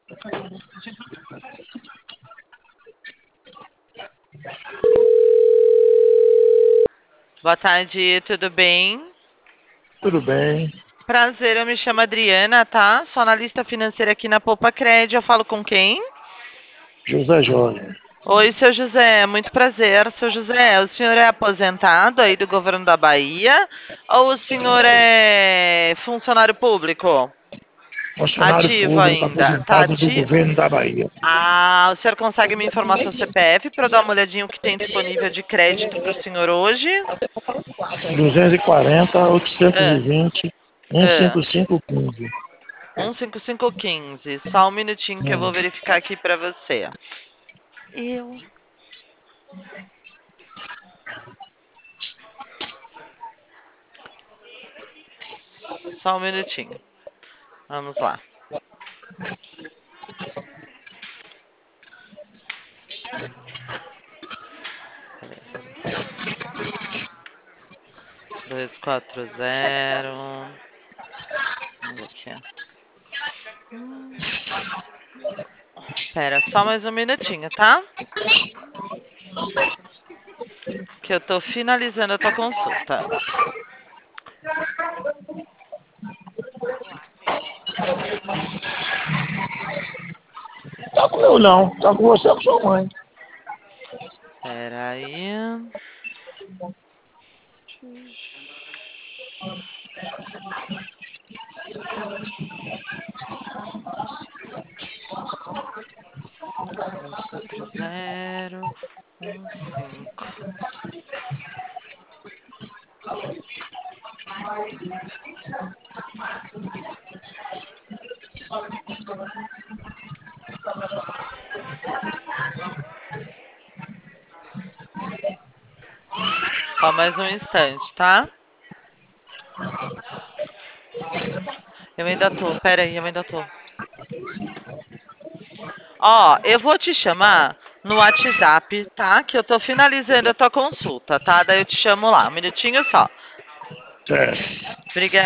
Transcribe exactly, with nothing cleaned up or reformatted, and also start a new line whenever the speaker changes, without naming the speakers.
Boa tarde, tudo bem?
Tudo bem?
Prazer, eu me chamo Adriana, tá? Sou analista financeira aqui na Poupa Cred. Eu falo com quem?
José Jorge.
Oi, seu José, muito prazer. Seu José, o senhor é aposentado aí do governo da Bahia ou o senhor é funcionário público?
Funcionário
Ativo
público
ainda. Tá
aposentado do
ativo?
governo da Bahia.
Ah, o senhor consegue me informar seu C P F para eu dar uma olhadinha o que tem disponível de crédito para o senhor hoje?
duzentos e quarenta,
Ah,
oitocentos e vinte,
ah.
cento e cinquenta e cinco, quinze.
um cinco cinco um cinco. Só um minutinho que eu vou
Hum.
verificar aqui para você. Eu. Só um minutinho. Vamos lá. Dois quatro zero. Vamos ver aqui. Hum. Pera, só mais um minutinho, tá? Que eu tô finalizando a tua consulta.
Tá com eu não, tá com você com sua mãe.
Pera aí. Dois quatro zero um cinco. Só mais um instante, tá? Eu ainda tô, pera aí, eu ainda tô. Ó, eu vou te chamar no WhatsApp, tá? Que eu tô finalizando a tua consulta, tá? Daí eu te chamo lá, um minutinho só.
Certo.
Obrigada.